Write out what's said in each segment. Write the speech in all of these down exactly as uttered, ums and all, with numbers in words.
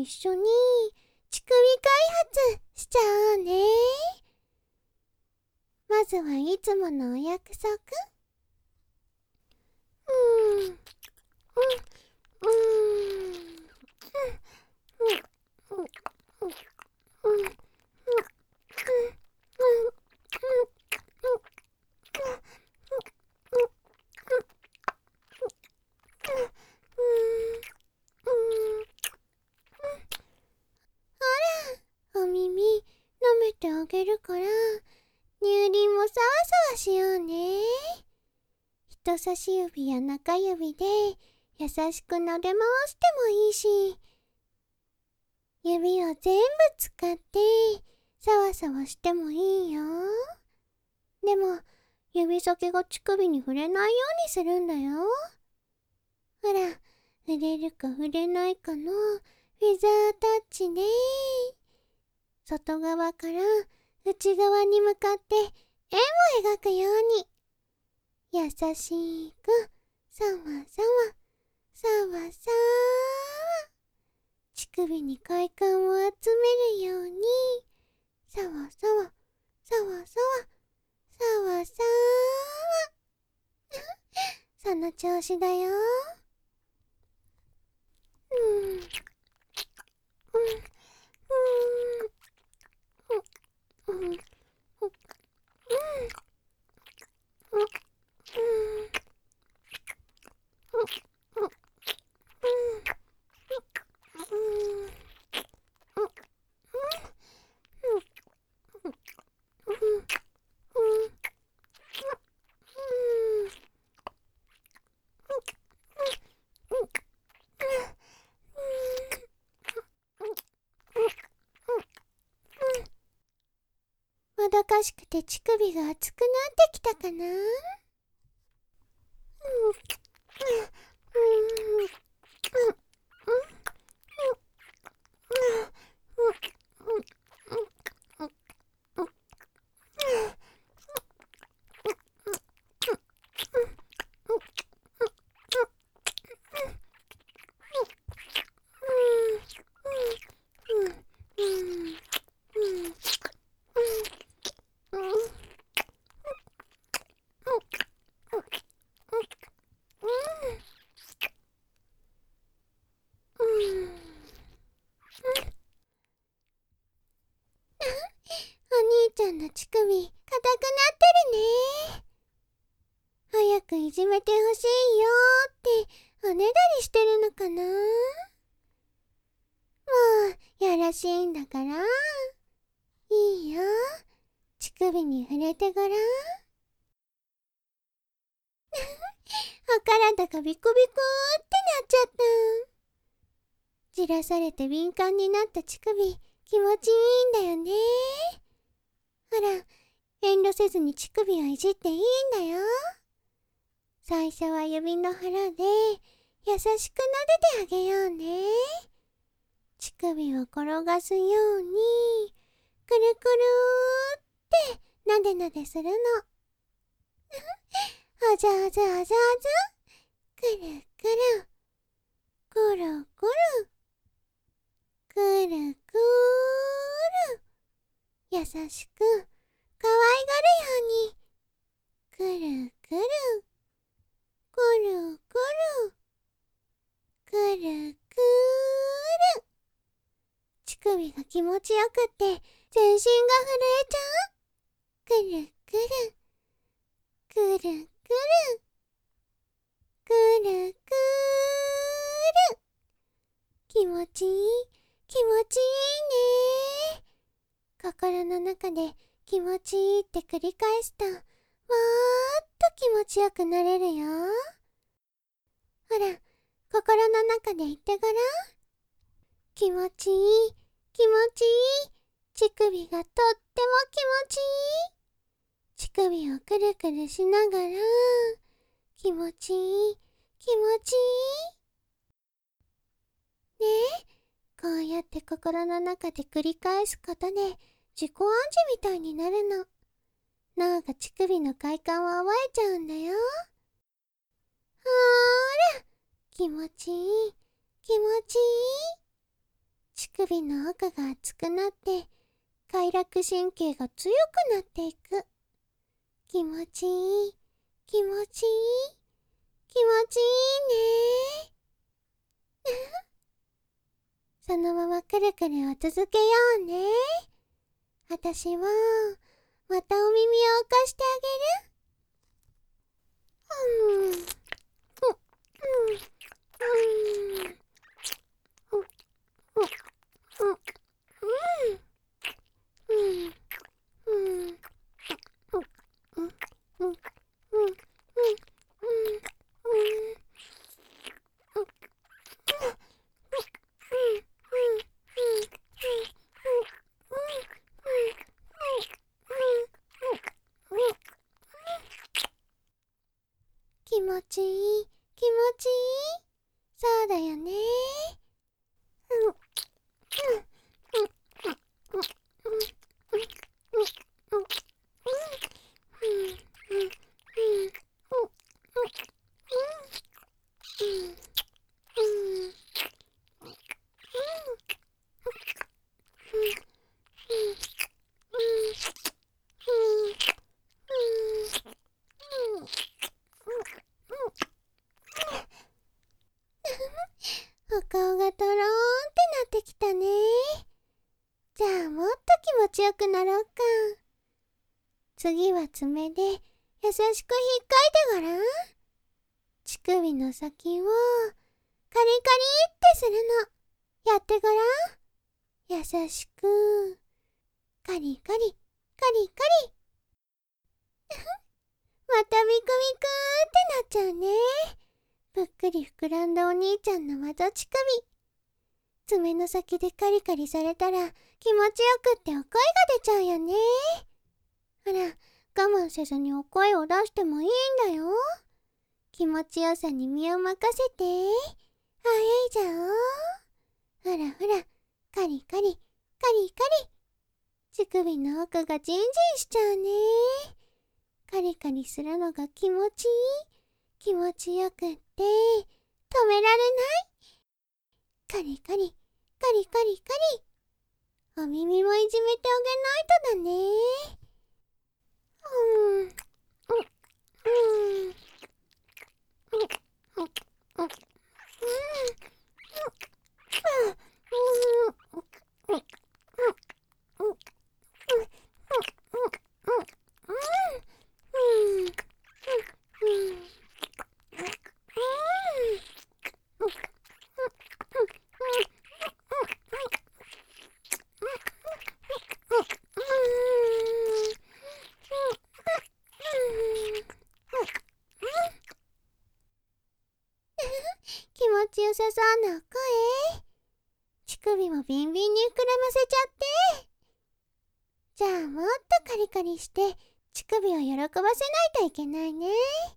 一緒に乳首開発しちゃおうね。まずはいつものお約束。うーん、うん、うーん、うん、うん、うん、うん、うん、うん、うん、お耳舐めてあげるから乳輪もさわさわしようね。人差し指や中指で優しく撫で回してもいいし、指を全部使ってさわさわしてもいいよ。でも指先が乳首に触れないようにするんだよ。ほら、触れるか触れないかのフィザータッチね。外側から内側に向かって円を描くように優しくさわさわさわさわ乳首に快感を集めるようにさわさわさわさわさわさわその調子だよ。うんうんうんうんうんもどかしくて乳首が熱くなってきたかな。うんお兄ちゃんの乳首硬くなってるね。早くいじめてほしいよっておねだりしてるのかな。もうやらしいんだからいいよ。乳首に触れてごらん。お体がビクビクってなっちゃった。じらされて敏感になった乳首気持ちいいんだよね。ほら、遠慮せずに乳首をいじっていいんだよ。最初は指の腹で優しく撫でてあげようね。乳首を転がすようにくるくるってなでなでするの。あざあざあざあざ、くるくるくるくるくるくる、優しく可愛がるようにくるくるくるくるくるくる。乳首が気持ちよくって全身が震えちゃう。くるくるくるくるくるくる。気持ちいい気持ちいいね。心の中で気持ちいいって繰り返すともーっと気持ちよくなれるよ。ほら、心の中で言ってごらん。気持ちいい気持ちいい、乳首がとっても気持ちいい。乳首をくるくるしながら気持ちいい気持ちいいね。え、こうやって心の中で繰り返すことで自己暗示みたいになるの。脳が乳首の快感を覚えちゃうんだよ。ほーら、気持ちいい気持ちいい。 乳首の奥が熱くなって快楽神経が強くなっていく。気持ちいい、気持ちいい、気持ちいいね。そのままくるくるを続けようね。あたしはまたお耳を浮かしてあげる。うん。うん。うん。うん。うん。うん。うん。うん。うん。うん。うん。うん。うん。気持ちいい、気持ちいい。そうだよね。うん。うん。うん。うん。うん。うん。うん。うん。うん。お顔がとろーんってなってきたね。じゃあもっと気持ちよくなろうか。次は爪で優しく引っかいてごらん。乳首の先をカリカリってするの。やってごらん。優しくカリカリカリカリ。またビクビクってなっちゃうね。ぷっくり膨らんだお兄ちゃんの窓乳首。爪の先でカリカリされたら気持ちよくってお声が出ちゃうよね。ほら、我慢せずにお声を出してもいいんだよ。気持ちよさに身を任せて。あえいじゃおう。ほらほら、カリカリカリカリ。乳首の奥がジンジンしちゃうね。カリカリするのが気持ちいい、気持ちよくって止められない。カリカリカリカリカリ。お耳もいじめてあげないとだね。うん。うん。うん。うん。うん。うん。気持ちよさそうな声。乳首もビンビンに膨らませちゃって。じゃあもっとカリカリして乳首を喜ばせないといけないね。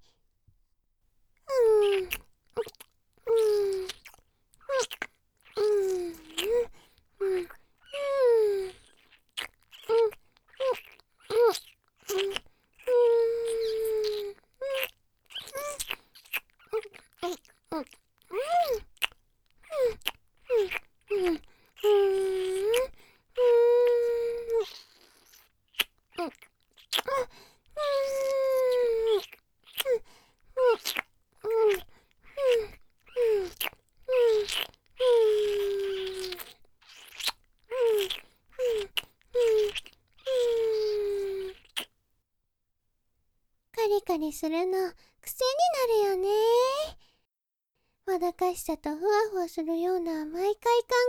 うん。うん。うん。うん。うん。うん。カリカリするの癖になるよね。もどかしさとふわふわするような甘い快感が広がる。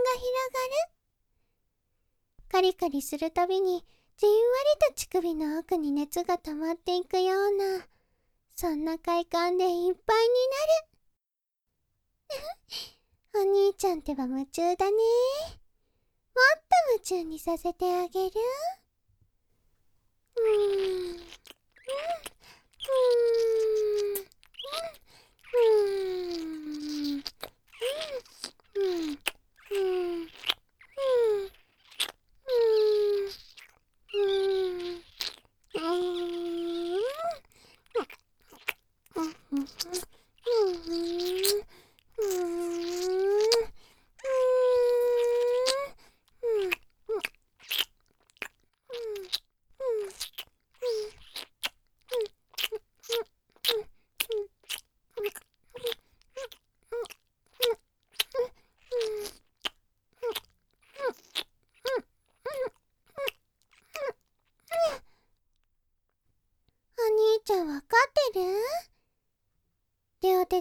カリカリするたびにじんわりと乳首の奥に熱が溜まっていくような、そんな快感でいっぱいになる。お兄ちゃんってば夢中だね。もっと夢中にさせてあげる。うーん。うん。うん。うん。うん。うん。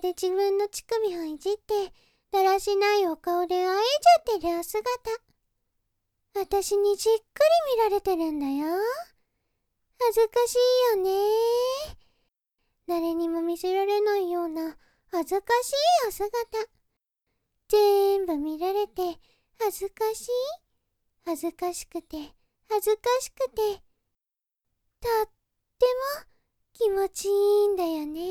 で自分の乳首をいじって、だらしないお顔であえちゃってるお姿。私にじっくり見られてるんだよ。恥ずかしいよね。誰にも見せられないような恥ずかしいお姿。全部見られて恥ずかしい。恥ずかしくて恥ずかしくて。とっても気持ちいいんだよね。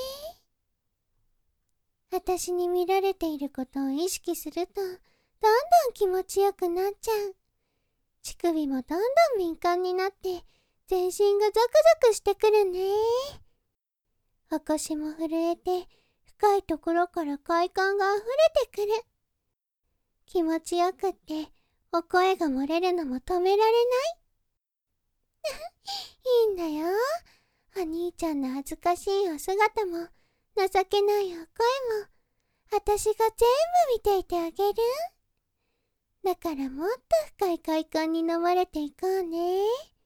私に見られていることを意識すると、どんどん気持ちよくなっちゃう。乳首もどんどん敏感になって、全身がゾクゾクしてくるね。お腰も震えて、深いところから快感が溢れてくる。気持ちよくって、お声が漏れるのも止められない。いいんだよ。お兄ちゃんの恥ずかしいお姿も、情けないお声も、私が全部見ていてあげる。だからもっと深い快感に飲まれていこうね。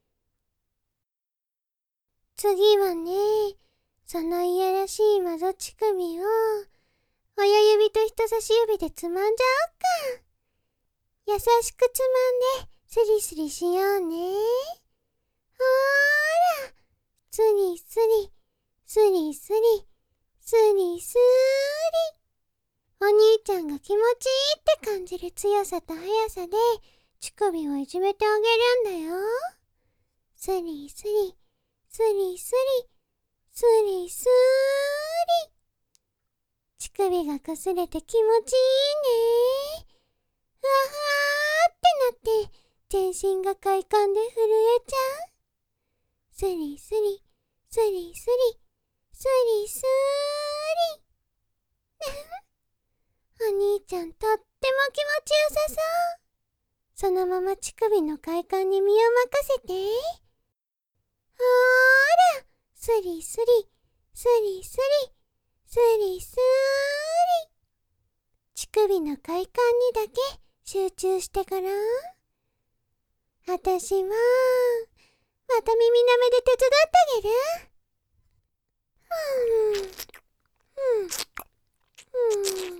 次はね、そのいやらしいマゾ乳首を、親指と人差し指でつまんじゃおっか。優しくつまんで、スリスリしようね。ほーら、スリスリ、スリスリ、スリスリ。お兄ちゃんが気持ちいいって感じる強さと速さで乳首をいじめてあげるんだよ。スリスリ、スリスリ、スリスリ。乳首がこすれて気持ちいいね。ふわふわーってなって全身が快感で震えちゃう。スリスリ、スリスリ、スリスリ。お兄ちゃんとっても気持ちよさそう。そのまま乳首の快感に身を任せて。ほーら、スリスリ、スリスリ、スリスリ。乳首の快感にだけ集中してごらん。私は、また耳舐めで手伝ってあげる。うん、うん、うん。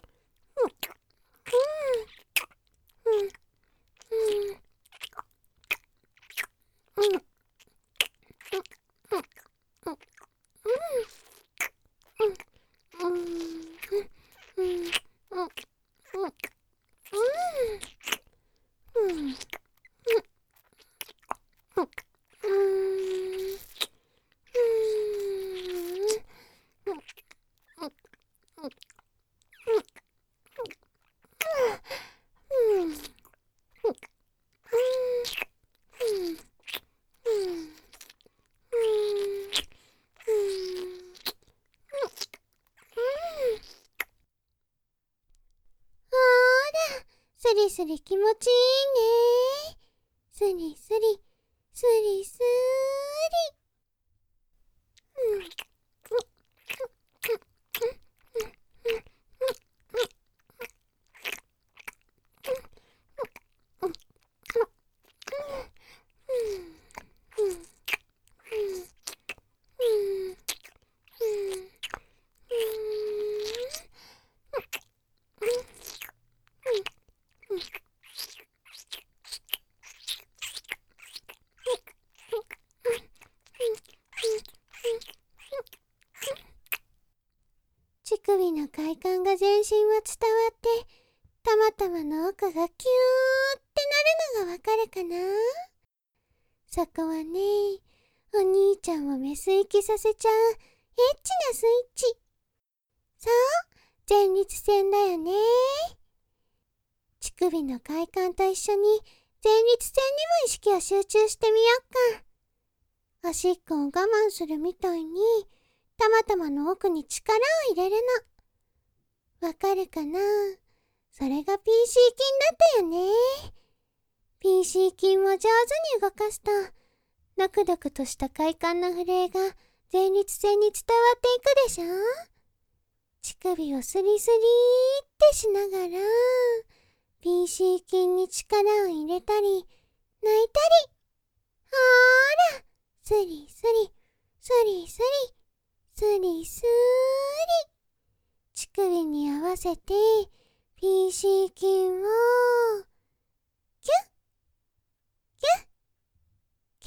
スリスリ気持ちいいね。スリスリ、スリスリ。うん。乳首の快感が全身は伝わって、たまたまの奥がキューってなるのがわかるかな。そこはね、お兄ちゃんをメス行きさせちゃうエッチなスイッチ。そう、前立腺だよね。乳首の快感と一緒に前立腺にも意識を集中してみよっか。おしっこを我慢するみたいに、たまたまの奥に力を入れるの。わかるかな？それが ピーシー 筋だったよね。ピーシー 筋を上手に動かすと、ドクドクとした快感の震えが前立腺に伝わっていくでしょ。乳首をスリスリーってしながら、ピーシー 筋に力を入れたり、泣いたり。ほーら、スリスリ、スリスリ、スリスーリ。 わせて ピーシー 筋をキュッキュッキ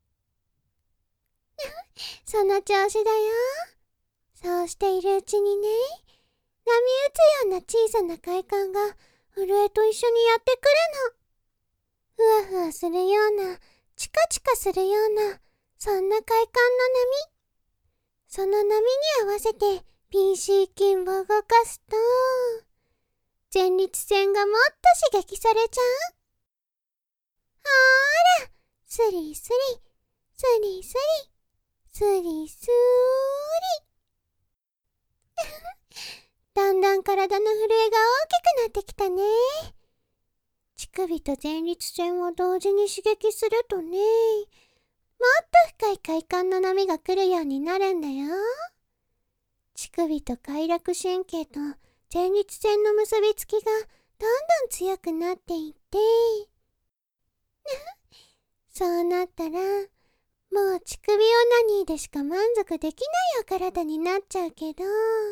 ュッその調子だよ。そうしているうちにね、波打つような小さな快感が震えと一緒にやってくるの。ふわふわするような、チカチカするような、そんな快感の波。その波に合わせて ピーシー 筋を動かすと、前立腺がもっと刺激されちゃう。ほーら、スリスリ、スリスリ、スリスーリ。だんだん体の震えが大きくなってきたね。乳首と前立腺を同時に刺激するとね、もっと深い快感の波が来るようになるんだよ。乳首と快楽神経と前立腺の結びつきがどんどん強くなっていってそうなったら、もう乳首オナニーでしか満足できないお体になっちゃうけど、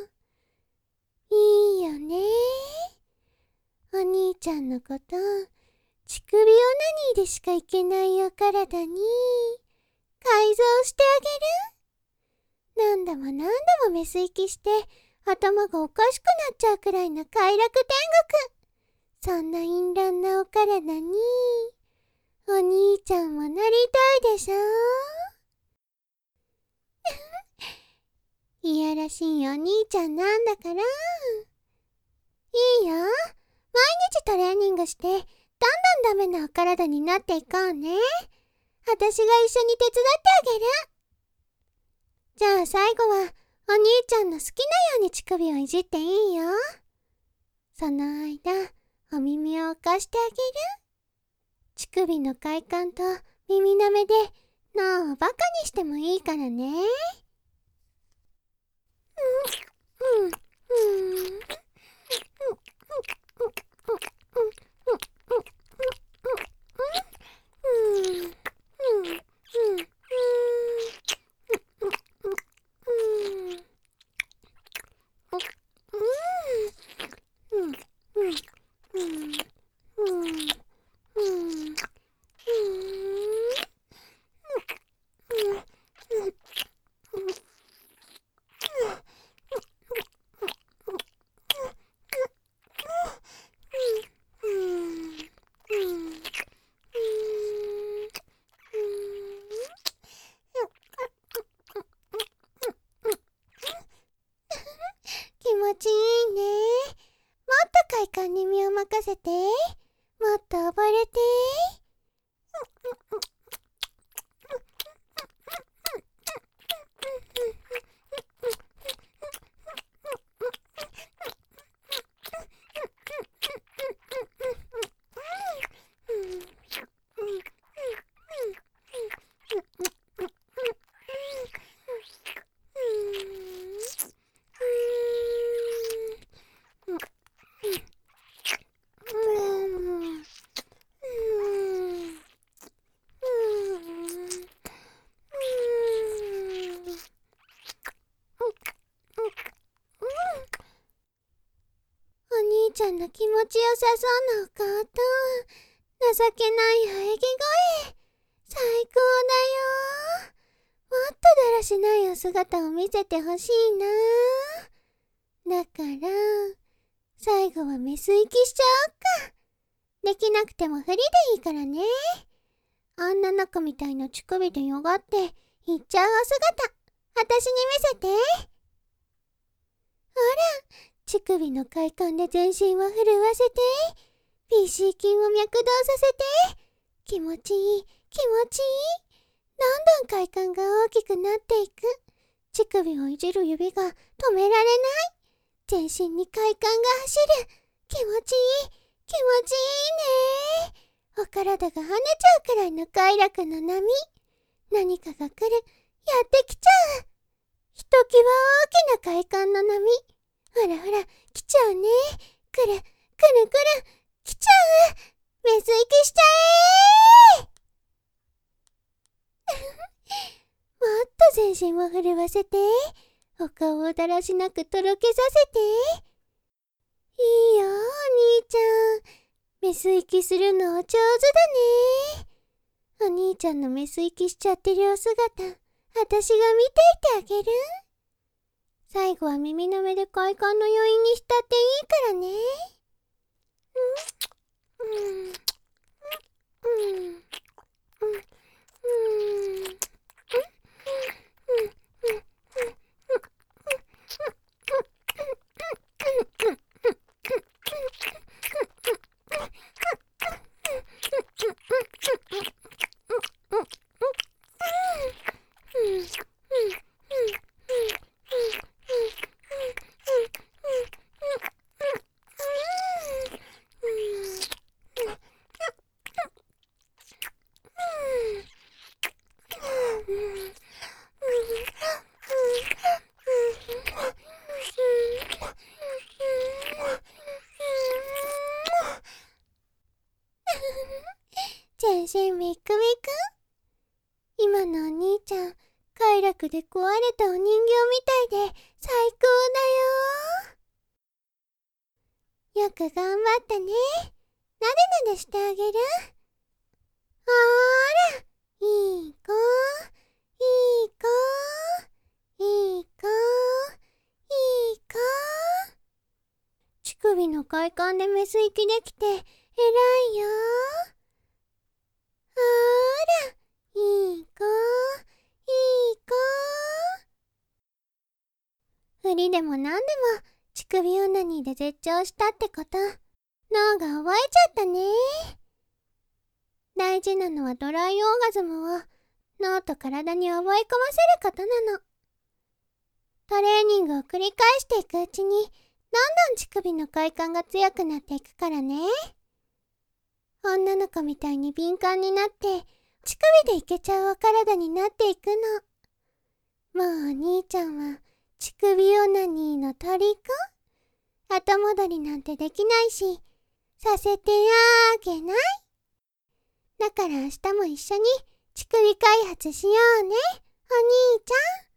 いいよね。お兄ちゃんのこと、乳首オナニーでしかいけないお体に改造してあげる。何度も何度もメス息して頭がおかしくなっちゃうくらいの快楽天国。そんな淫乱なお体にお兄ちゃんもなりたいでしょ。いやらしいお兄ちゃんなんだから。いいよ。毎日トレーニングしてどんどんダメなお体になっていこうね。私が一緒に手伝ってあげる。じゃあ最後はお兄ちゃんの好きなように乳首をいじっていいよ。その間お耳を貸してあげる。乳首の快感と耳なめで脳をバカにしてもいいからね。うんうんうん気持ちいいね。もっと快感に身を任せて。もっと溺れて。お兄ちゃんの気持ちよさそうなお顔と情けない喘ぎ声、最高だよ。もっとだらしないお姿を見せてほしいな。だから最後はメス息しちゃおっか。できなくてもフリでいいからね。女の子みたいな乳首でよがっていっちゃうお姿、私に見せて。ほら、乳首の快感で全身を震わせて、ピーシー 筋を脈動させて。気持ちいい、気持ちいい。どんどん快感が大きくなっていく。乳首をいじる指が止められない。全身に快感が走る。気持ちいい、気持ちいいね。お体が跳ねちゃうくらいの快楽の波。何かが来る、やってきちゃう。ひときわ大きな快感の波。ほらほら、来ちゃうね。来る、来る来る、来ちゃう。メス息しちゃえもっと全身を震わせて、お顔をだらしなくとろけさせて。 いいよ、お兄ちゃん。メス息するの上手だね。お兄ちゃんのメス息しちゃってるお姿、私が見ていてあげる。最後は耳の上で快感の余韻に浸っていいからね。うんうんうんうんうん全身ビックビック。今のお兄ちゃん、快楽で壊れたお人形みたいで最高だよ。よく頑張ったね。なでなでしてあげる。あら、いい子、いい子、いい子、いい子。乳首の快感でメス息できて偉いよ。あら、いい子、いい子。振りでもなんでも乳首オナニーで絶頂したってこと、脳が覚えちゃったね。大事なのはドライオーガズムを脳と体に覚え込ませることなの。トレーニングを繰り返していくうちに、どんどん乳首の快感が強くなっていくからね。女の子みたいに敏感になって、乳首でいけちゃうお体になっていくの。もうお兄ちゃんは乳首オナニーの虜。後戻りなんてできないし、させてあげない。だから明日も一緒に乳首開発しようね、お兄ちゃん。